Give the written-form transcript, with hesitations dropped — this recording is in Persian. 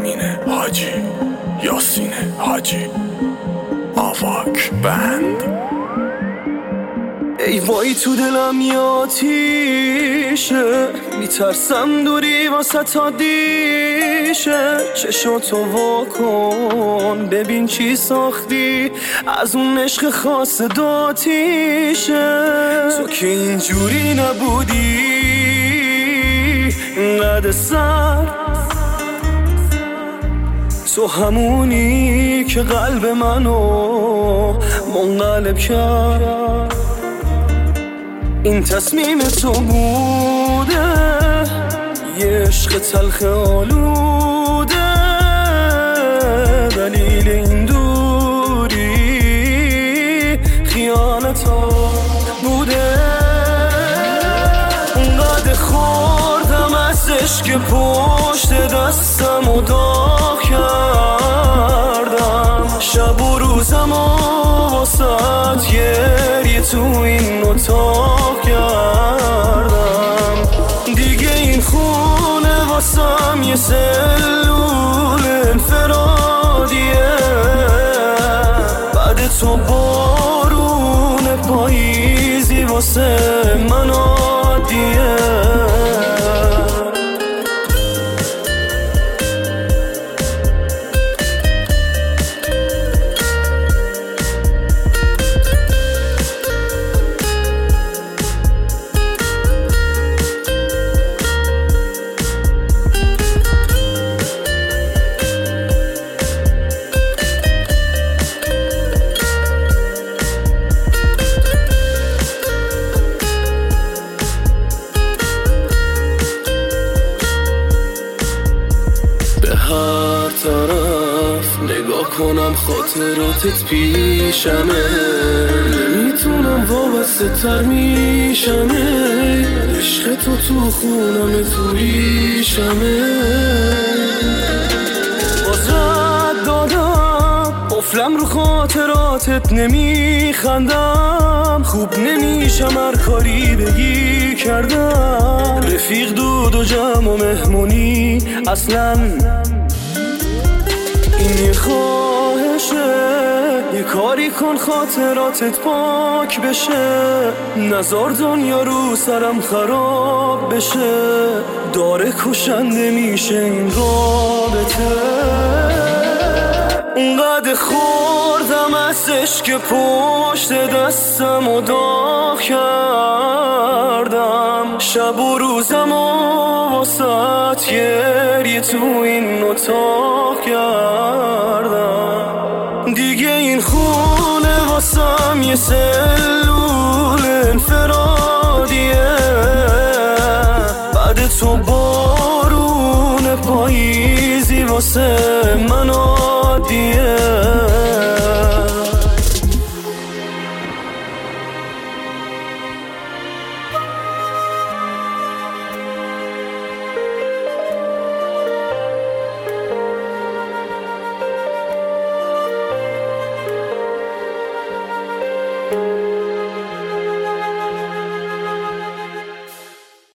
امین حاجی، یاسین حاجی، آواک بند. ای وای تو دلم یاتیشه، میترسم دوری واسه تا دیشه. چشاتو واکن ببین چی ساختی، از اون عشق خاص داتیشه. تو که اینجوری نبودی اینقدر سر، تو همونی که قلب منو منقلب کرد. این تصمیم تو بوده، یه عشق تلخ آلوده. دلیل این دوری خیانت ها بوده. اونقدر خوردم از عشق پشت دستم و داغ کردم. شب و روزم و واسط گریه تو این اتاق کردم. دیگه این خونه واسم یه سلول انفرادیه. بعد تو بارون پاییزی واسه من عادیه. هر طرف نگاه کنم خاطراتت پیشمه. نمیتونم وابسته تر میشمه. عشق تو خونم تویشمه. باز رد دادم قفلم رو خاطراتت نمیخندم. خوب نمیشم هر کاری بگی کردم. رفیق دود و جمع و مهمونی اصلا این یه خواهشه. یه کاری کن خاطراتت پاک بشه. نزار دنیا رو سرم خراب بشه. داره کشنده میشه این رابطه. اونقدر خوردم از عشق پشت دستم و داغ کردم. شب و روزم و واسط گریه تو این اتاق کردم. دیگه این خونه واسم یه سلول انفرادیه. بعد تو بارون پاییزی واسه من عادیه.